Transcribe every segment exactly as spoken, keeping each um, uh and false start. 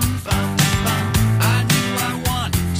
bum, bum. I knew I wanted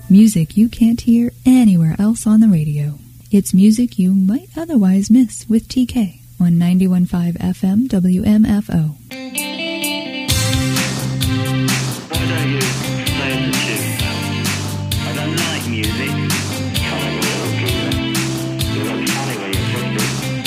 Music you can't hear anywhere else on the radio. It's music you might otherwise miss with T K on ninety-one point five F M W M F O. Why don't you play the tune? I don't like music. Can't have a little groove. You look funny when you're fifty.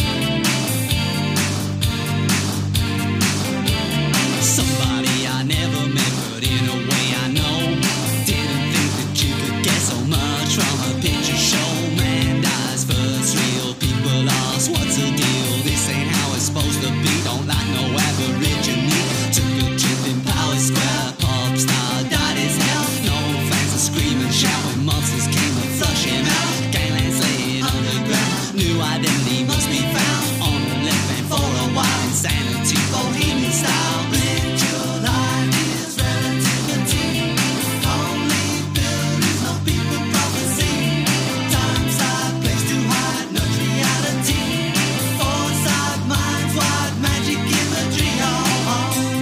Somebody I never met, but in a way I know. Didn't think that you could get so much from a picture show. Man dies first, real people lost. What's the deal? This ain't how it's supposed to be. Don't like no aborigine. Took a trip in Power Square. Pop star died as hell. No fans are screaming, shouting. Monsters came to flush him out. Ganglands laying underground. New identity must be found. On the left bank for a while. Insanity, bohemian style. Live your life is relativity. Only buildings, no people prophecy. Time, side, place to hide, no reality. Foresight, minds wide, magic imagery. Oh, oh.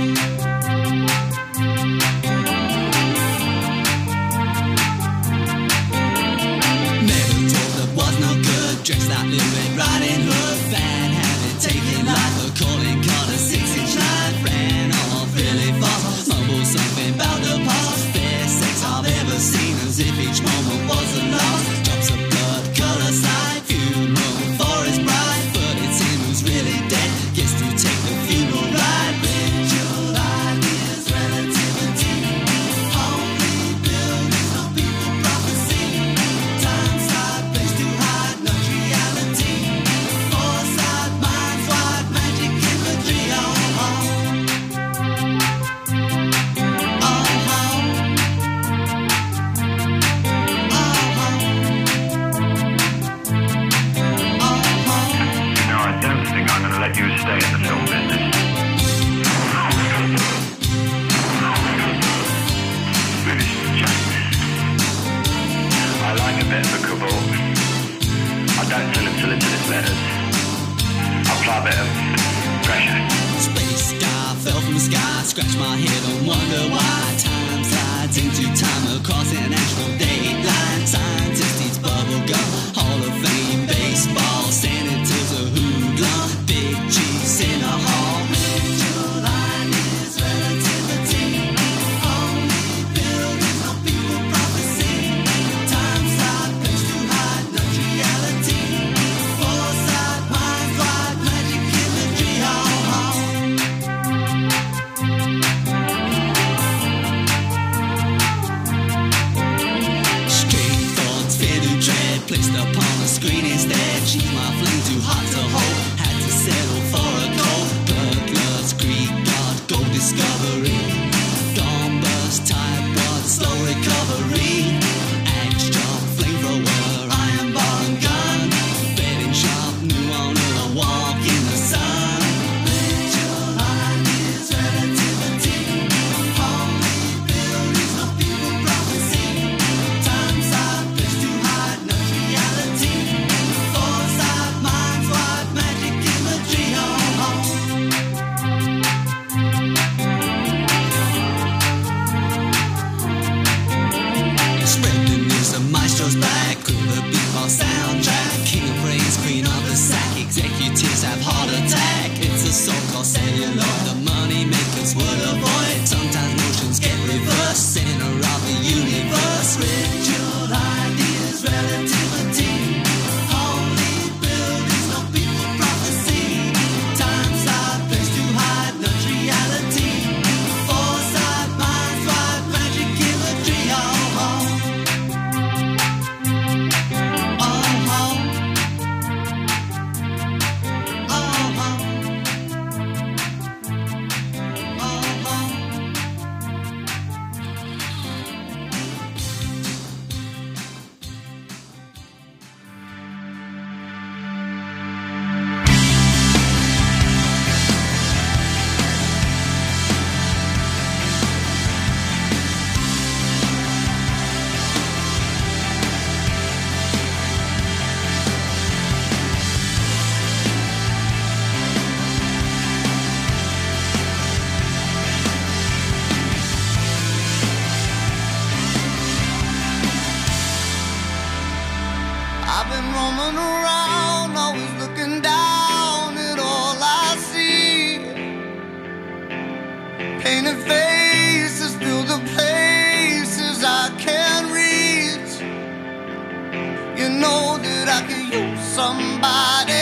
Never told that was no good. Dressed like Little Red Riding Hood. Bad habit, taking life. A calling card, a six-inch knife. Ran off really fast. Mumbled something about the past. Best sex I've ever seen. As if each moment was a loss. Drops of blood, color side. Funeral for his bride. But it's him who's really dead. Gets to take the funeral ride. Ritual ideas, relativity. Only buildings, no people prophecy. Time, side, place to hide, no reality. Foresight, minds wide, magic imagery. Oh, oh. Oh, oh. Oh, oh. No, I don't think I'm going to let you stay in the film business. Finish justice. I like a bit of a cabal. I don't send him solicitor's letters. I apply a bit of pressure. Space sky fell from the sky, scratch my head and wonder why. Time slides into time across international date line. Scientist eats bubble gum, Hall of Fame baseball. Senators a hoodlum, big cheese in a hall. Ritual line is relativity. Only buildings, no people prophecy. Time slide, place to hide, no reality. Foresight, minds wide, magic imagery. Oh, oh. Straight thoughts, fear to dread, placed upon the screen instead. She's my flame, too hot to hold. Had to settle for a cold. Burglars, Greek god, gold discovery. Gone bust, type rod, slow recovery. Axe chop, flamethrower, iron bar and gun. Betting shop, new owner, a walk in the sun. Ritual line is relativity. Only buildings, no people prophecy. Time, side, place to hide, no reality. Foresight, minds wide, magic imagery. Oh, oh. Spread the news, the maestro's back. Cool the beatbox soundtrack. King of brains, queen of the sack. Executives have heart attack. It's a so-called celluloid. The money makers would avoid. Sometimes notions get reversed. Center of the universe. Ritual ideas, relativity. Only buildings, no people prophecy. Time, side, place to hide, no reality. Foresight, minds wide, magic imagery. Oh, oh. Oh, I've been roaming around, always looking down at all I see. Painted faces fill the places I can't reach. You know that I could use somebody.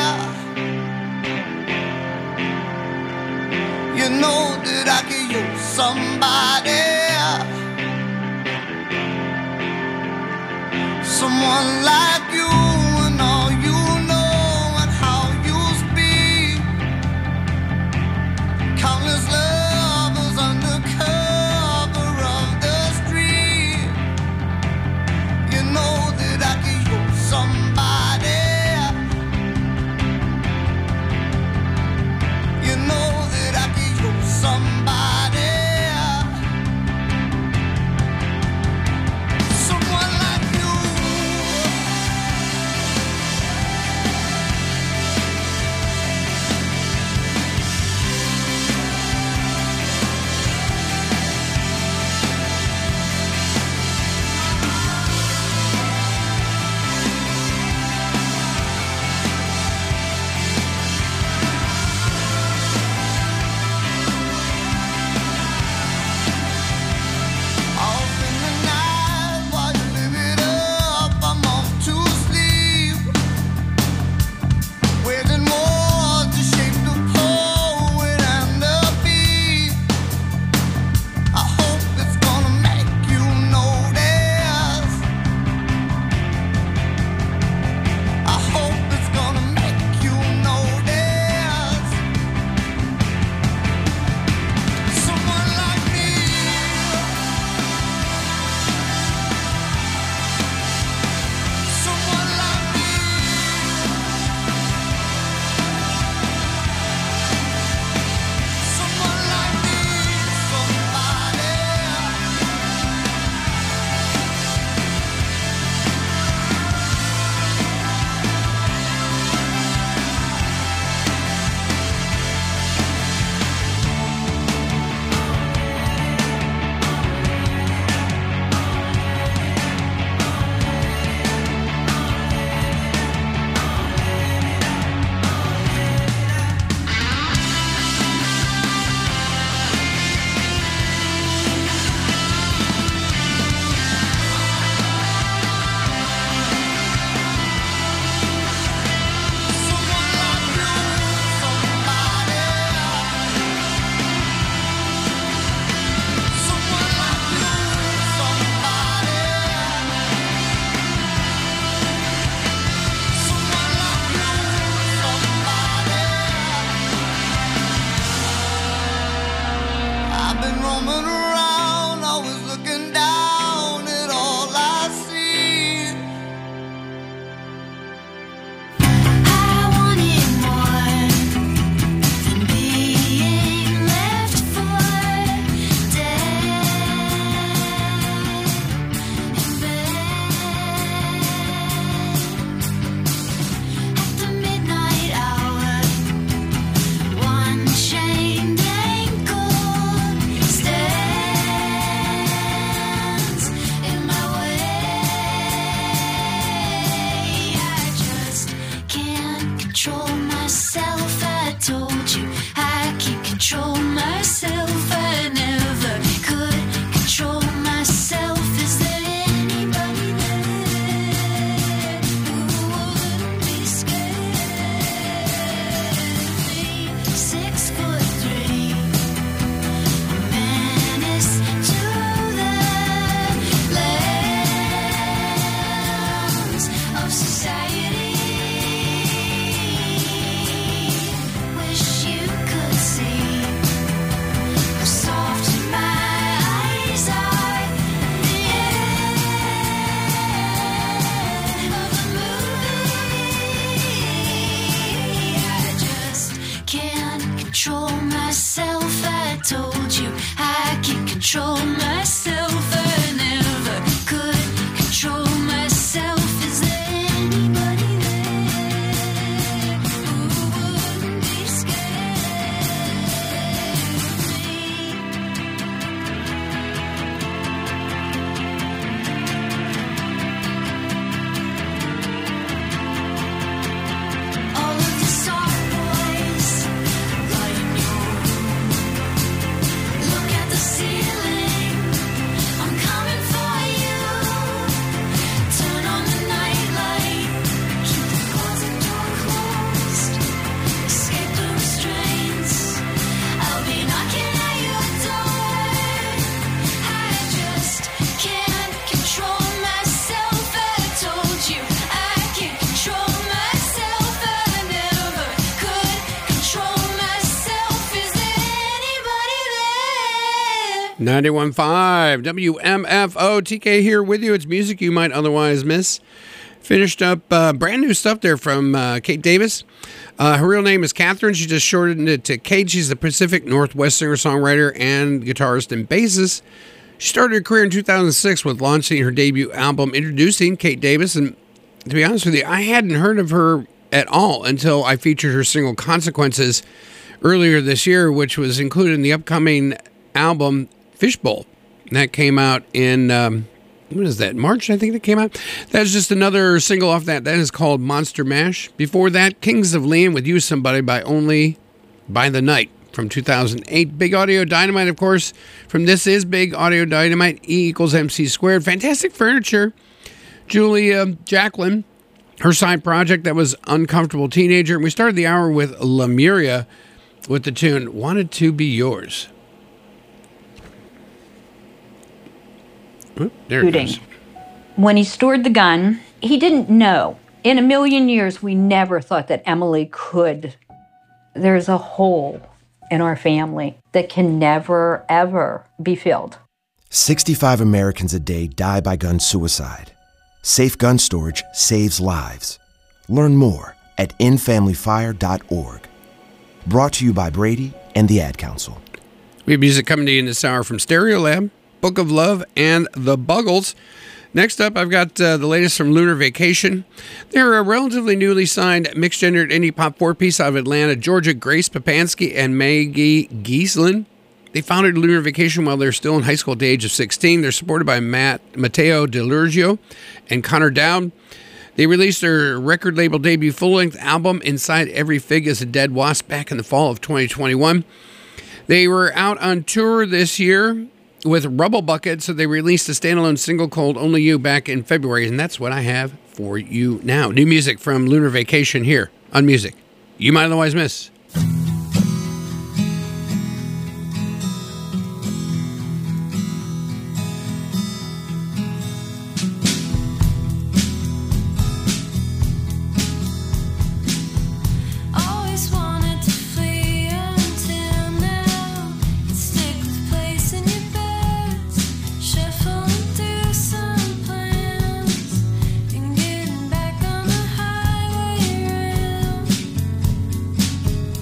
You know that I could use somebody. Someone like you and all you know and how you speak. Countless lovers under cover of the street. You know that I could use somebody. You know that I could use somebody. Someone like you. ninety-one point five W M F O. T K here with you. It's music you might otherwise miss. Finished up uh, brand new stuff there from uh, Kate Davis. Uh, her real name is Catherine. She just shortened it to Kate. She's the Pacific Northwest singer-songwriter and guitarist and bassist. She started her career in two thousand six with launching her debut album, Introducing Kate Davis. And to be honest with you, I hadn't heard of her at all until I featured her single Consequences earlier this year, which was included in the upcoming album Fishbowl. That came out in, um, what is that, March, I think that came out. That's just another single off that. That is called Monster Mash. Before that, Kings of Leon with You Somebody by Only by the Night from two thousand eight. Big Audio Dynamite, of course, from This Is Big Audio Dynamite, E equals M C squared. Fantastic Furniture. Julia Jacqueline, her side project that was Uncomfortable Teenager. And we started the hour with Lemuria with the tune Wanted to Be Yours. Oop, there it shooting. goes. When he stored the gun, he didn't know. In a million years, we never thought that Emily could. There's a hole in our family that can never, ever be filled. sixty-five Americans a day die by gun suicide. Safe gun storage saves lives. Learn more at in family fire dot org. Brought to you by Brady and the Ad Council. We have music coming to you in this hour from Stereolab, Book of Love, and The Buggles. Next up, I've got uh, the latest from Lunar Vacation. They're a relatively newly signed mixed-gendered indie pop four-piece out of Atlanta, Georgia. Grace Papansky and Maggie Gieslin. They founded Lunar Vacation while they're still in high school at the age of sixteen. They're supported by Matt Matteo DeLurgio and Connor Dowd. They released their record label debut full-length album, Inside Every Fig is a Dead Wasp, back in the fall of twenty twenty-one. They were out on tour this year with Rubble Bucket, so they released a standalone single called Only You back in February, and that's what I have for you now. New music from Lunar Vacation here on Music You Might Otherwise Miss. Always wanted to flee until now. Stick with place in your beds, shuffling through some plans, and getting back on the highway round.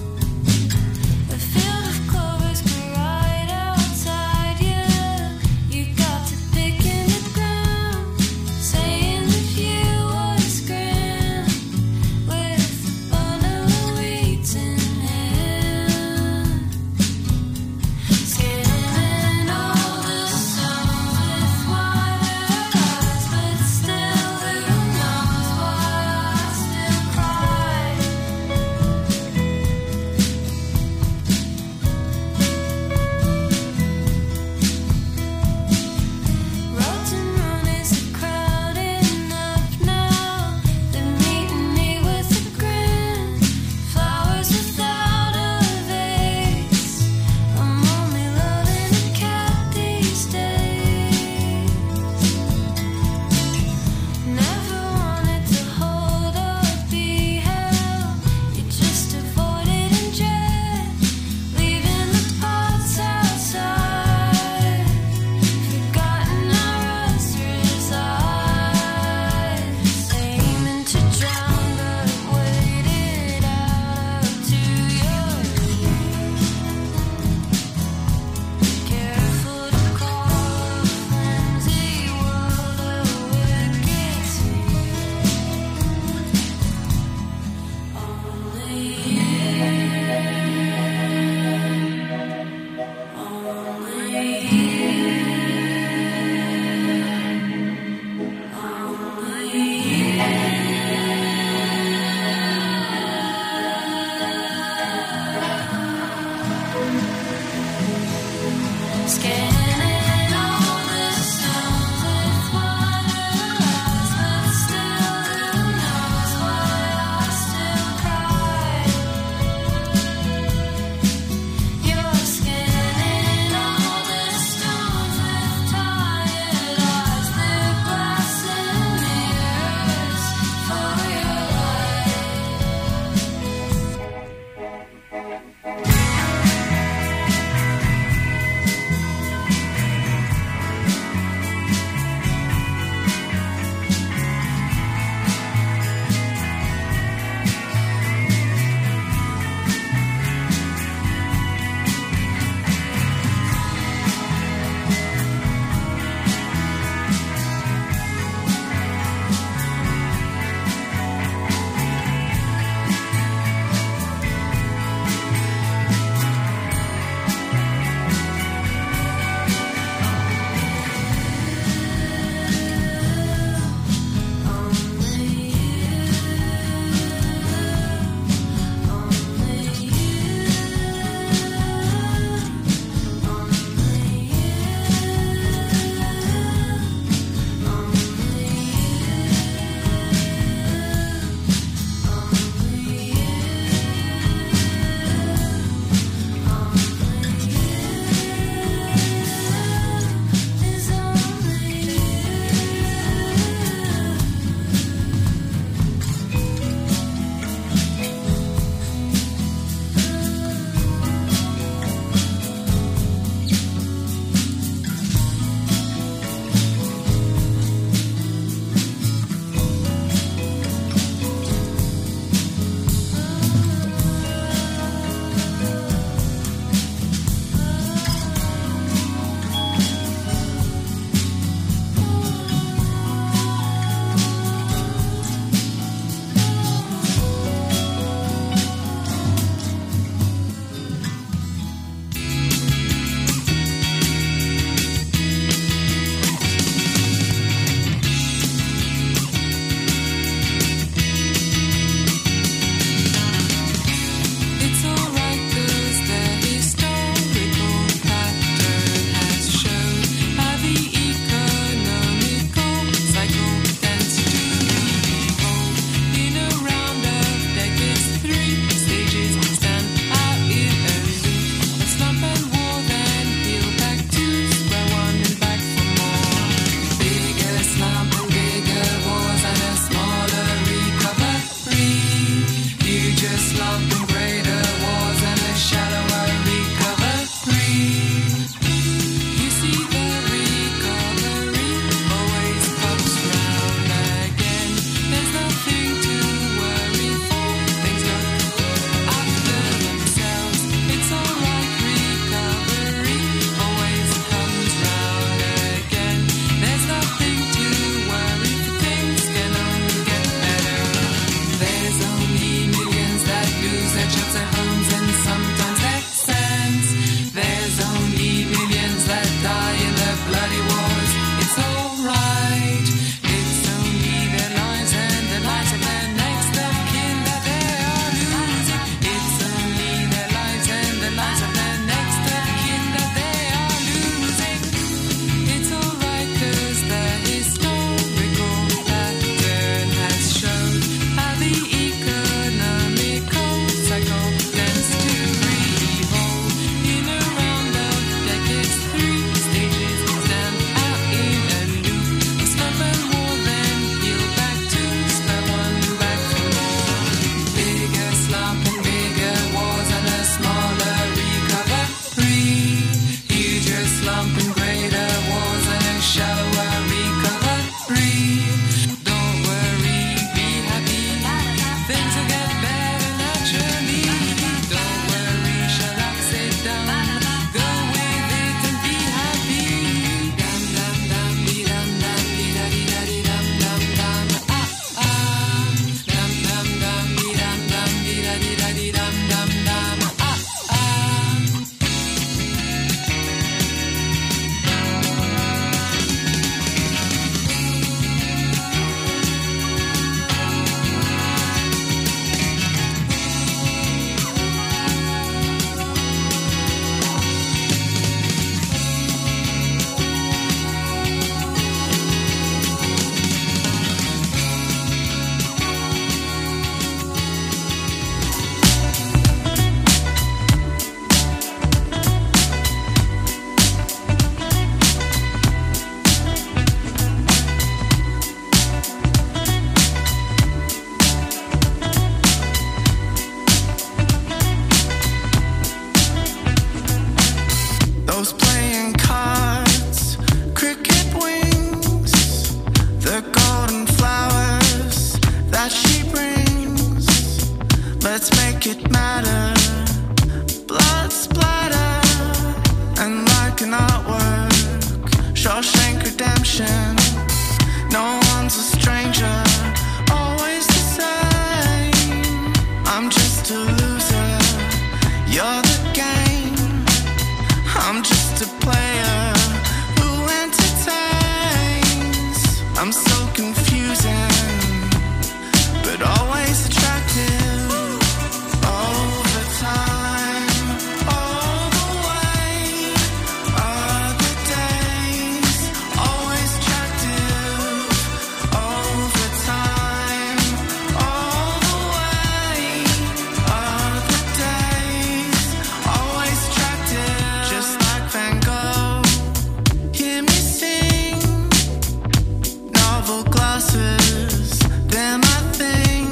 make it matter. Blood splatter, and like an artwork, Shawshank Redemption. No one's a stranger, always the same. I'm just a loser, you're the game. I'm just a player who entertains. I'm so confusing, but always attractive. Over time, all the way are the days. Always attractive. Over time, all the way are the days. Always attractive. Just like Van Gogh, hear me sing. Novel glasses, they're my thing.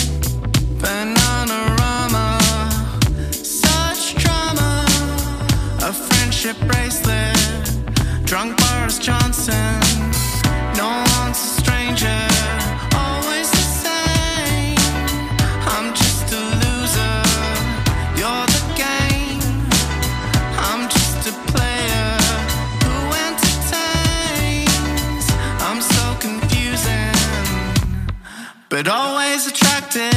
Bananarama, such drama. A friendship bracelet, drunk Boris Johnson. No one's a stranger, always the same. I'm just a loser, you're the game. I'm just a player who entertains. I'm so confusing, but always attractive.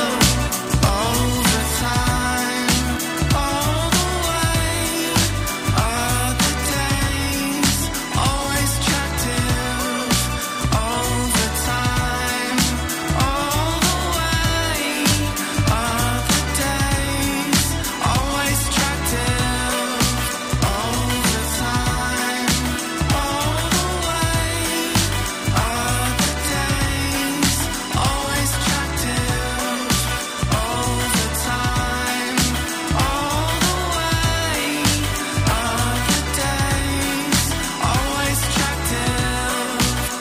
Over time, all the way are the days. Always attractive. Over time, all the way are the days. Always attractive. Over time, all the way are the days. Always attractive. Over time, all the way are the days. Always attractive.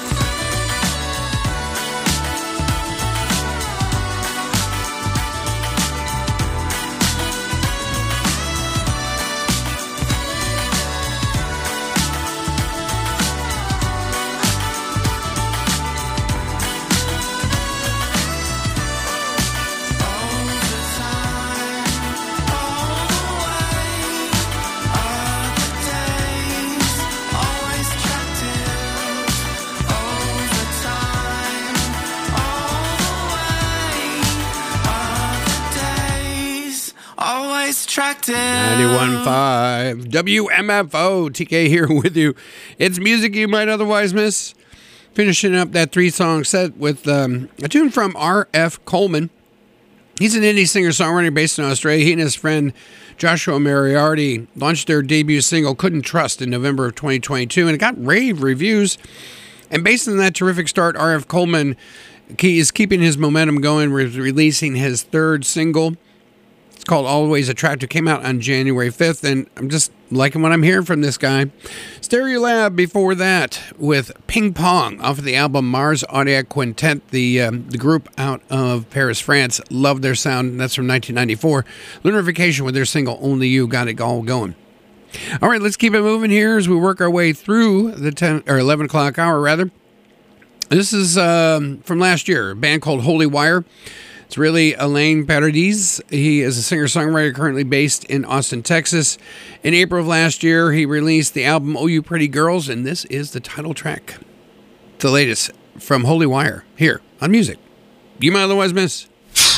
Over time, all the way are the days. Always attractive. Over time, all the way are the days. Always attractive. ninety-one point five W M F O. T K here with you. It's music you might otherwise miss. Finishing up that three-song set with um, a tune from R F Coleman. He's an indie singer-songwriter based in Australia. He and his friend Joshua Moriarty launched their debut single, Couldn't Trust, in November of twenty twenty-two, and it got rave reviews. And based on that terrific start, R F Coleman is keeping his momentum going, re- releasing his third single. It's called Always Attractive. Came out on January fifth, and I'm just liking what I'm hearing from this guy. Stereolab before that with Ping Pong off of the album Mars Audiac Quintet, the um, the group out of Paris, France. Love their sound. That's from nineteen ninety-four. Lunar Vacation with their single Only You got it all going. All right, let's keep it moving here as we work our way through the ten or eleven o'clock hour, rather. This is um, from last year, a band called Holy Wire. It's really Alain Paradis. He is a singer-songwriter currently based in Austin, Texas. In April of last year, he released the album Oh You Pretty Girls, and this is the title track. The latest from Holy Wire here on Music You Might Otherwise Miss.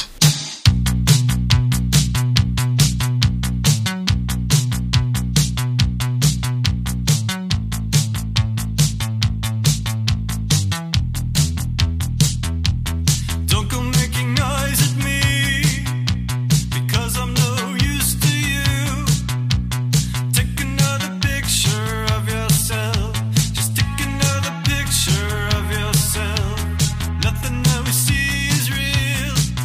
Don't go making noise at me, because I'm no use to you. Take another picture of yourself. Just take another picture of yourself. Nothing that we see is real.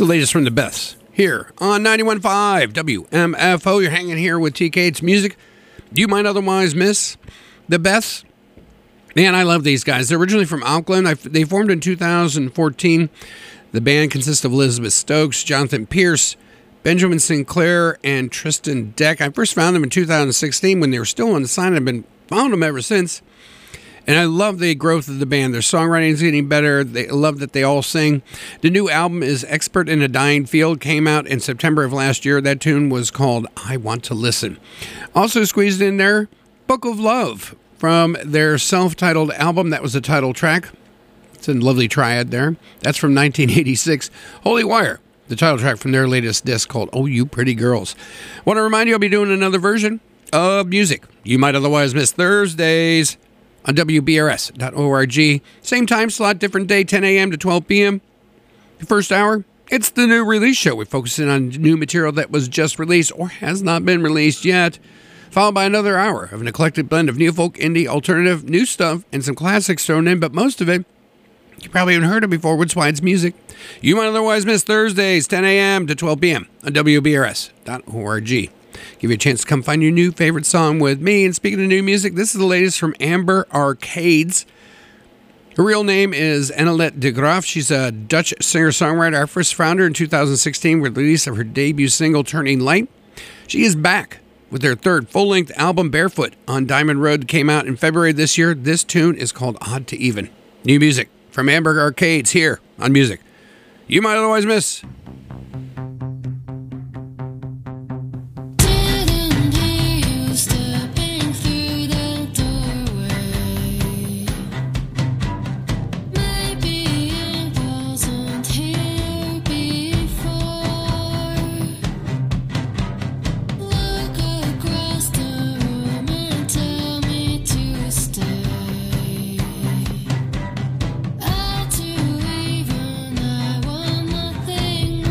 the latest from the Beths here on ninety-one point five W M F O. You're hanging here with T K. It's music you might otherwise miss. The Beths, man, I love these guys. They're originally from Auckland. I, they formed in two thousand fourteen. The band consists of Elizabeth Stokes, Jonathan Pierce, Benjamin Sinclair, and Tristan Deck. I first found them in two thousand sixteen when they were still on the sign. I've been found them ever since. And I love the growth of the band. Their songwriting is getting better. They I love that they all sing. The new album is Expert in a Dying Field. Came out in September of last year. That tune was called I Want to Listen. Also squeezed in there, Book of Love from their self-titled album. That was the title track. It's a lovely triad there. That's from nineteen eighty-six. Holy Wire, the title track from their latest disc called Oh You Pretty Girls. Want to remind you I'll be doing another version of music you might otherwise miss Thursdays on W B R S dot org. Same time slot, different day, ten a.m. to twelve p.m. The first hour, it's the new release show. We focus in on new material that was just released or has not been released yet. Followed by another hour of an eclectic blend of new folk, indie, alternative, new stuff, and some classics thrown in, but most of it you probably haven't heard of before, which is why it's music you might otherwise miss Thursdays, ten a.m. to twelve p.m. on W B R S dot org. Give you a chance to come find your new favorite song with me. And speaking of new music, this is the latest from Amber Arcades. Her real name is Annelette de Graaf. She's a Dutch singer-songwriter. Our first found her in two thousand sixteen with the release of her debut single, Turning Light. She is back with their third full-length album, Barefoot, on Diamond Road. Came out in February this year. This tune is called Odd to Even. New music from Amber Arcades here on Music you might otherwise miss. Didn't hear you stepping through the doorway. Maybe I wasn't here before. Look across the room and tell me to stay. All too even, I want nothing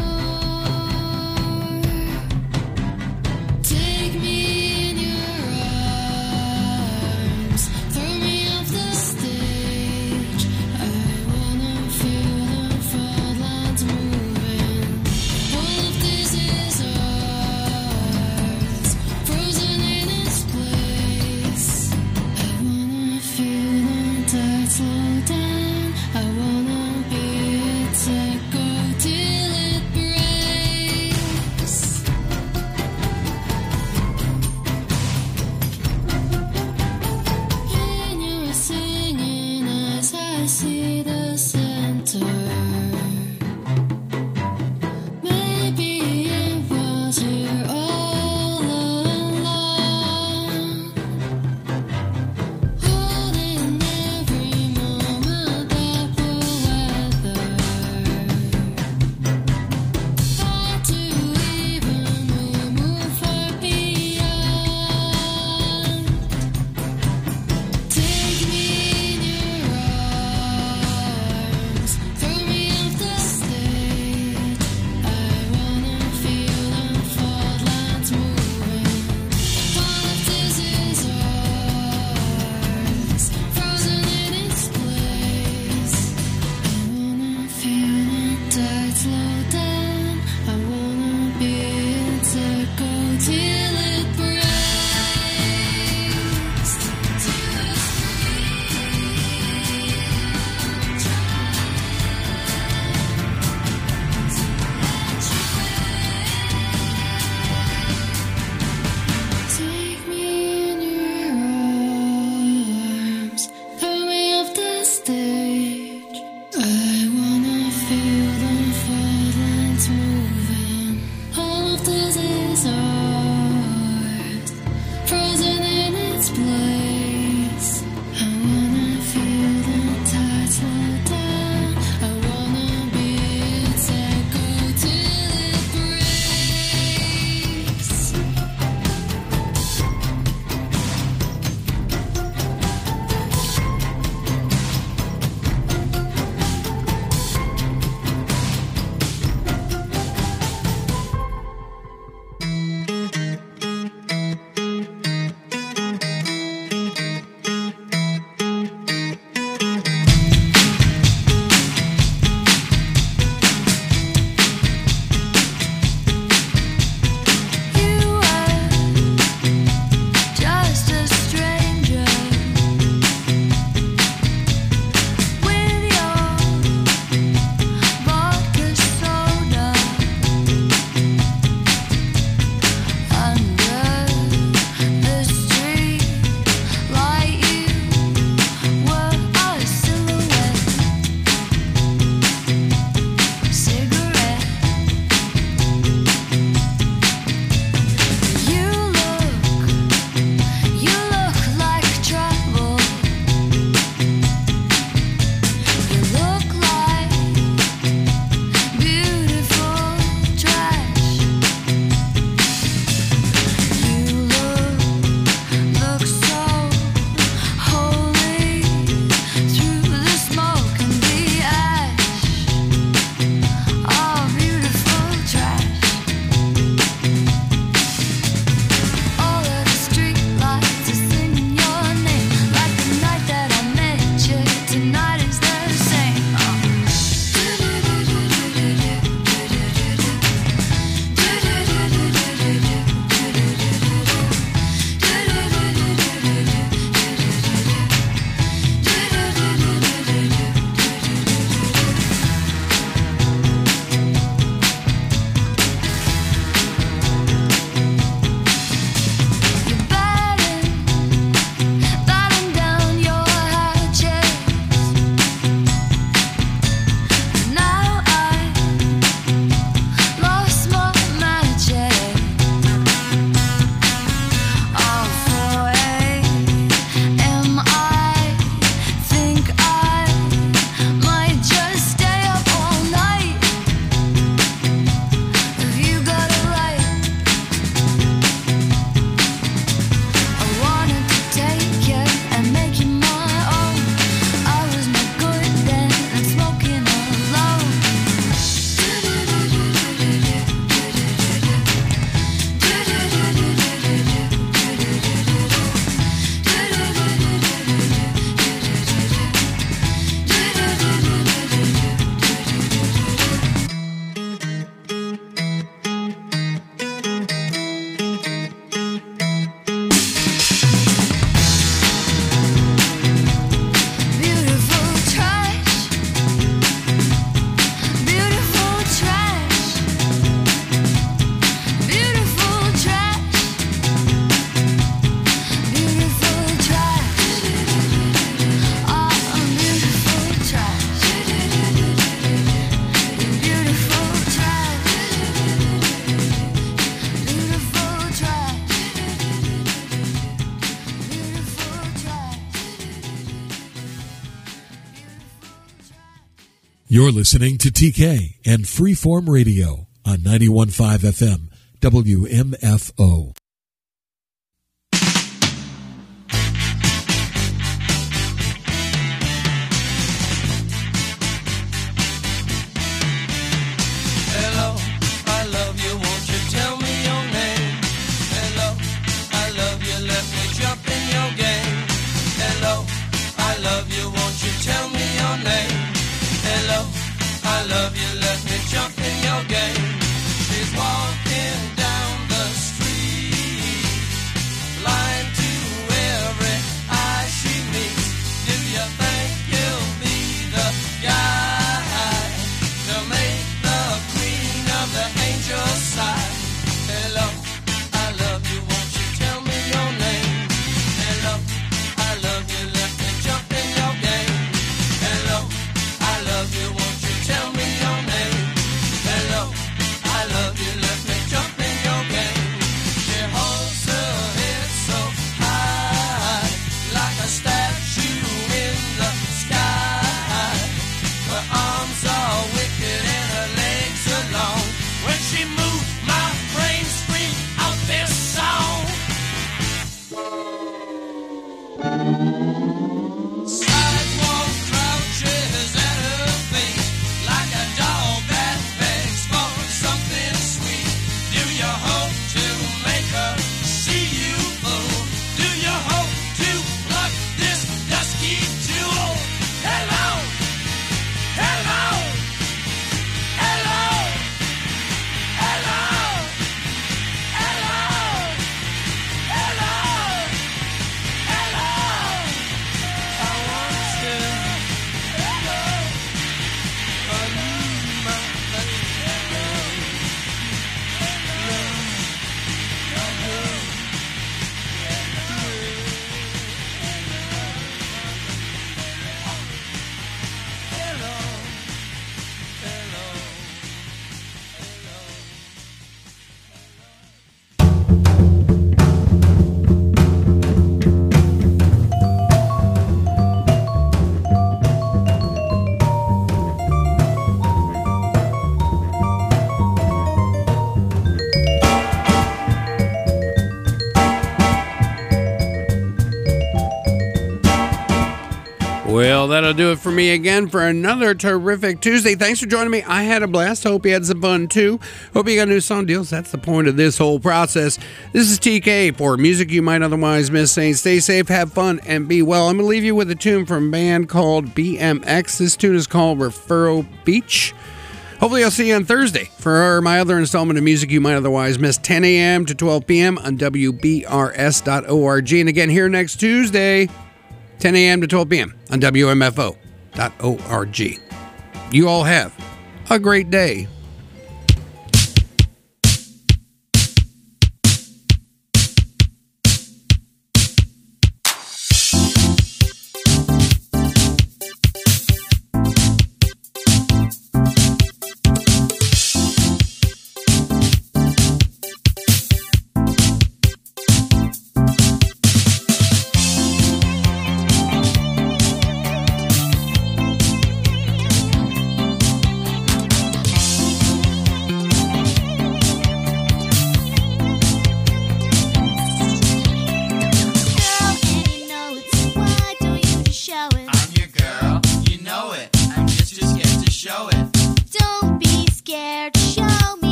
You're listening to T K and Freeform Radio on ninety-one point five F M W M F O. Hello, I love you, won't you tell me your name? Hello, I love you, let me jump in your game. Hello, I love you, won't you tell me your name? Hello, I love you, let me jump in your game. She's walking down the street, blind to every eye she meets. Do you think you'll be the guy to make the queen of the angels sigh? Hello, I love you, won't you tell me your name? Hello, I love you, let me jump in your game. Hello, I love you, won't you tell me your name? Hello, I love you, let me jump in your game. She holds her head so high, like a statue in the sky. Her arms are wicked and her legs are long. When she moves, my brain screams out this song. Sidewalk crouches at her feet, like a dog that begs for something sweet. Do you hope to make her see you, fool? Do you hope to pluck this dusky jewel? Hello, hello, hello, hello, hello, hello, hello. I want you, hello, I need my baby, hello, hello, hello, hello, Well, that'll do it for me again for another terrific Tuesday. Thanks for joining me. I had a blast. Hope you had some fun too. Hope you got new song deals. That's the point of this whole process. This is T K for music you might otherwise miss, saying stay safe, have fun, and be well. I'm going to leave you with a tune from a band called B M X. This tune is called Refero Beach. Hopefully I'll see you on Thursday for my other installment of music you might otherwise miss, ten a.m. to twelve p.m. on W B R S dot org. And again here next Tuesday, ten a.m. to twelve p.m. on W M F O dot org. You all have a great day.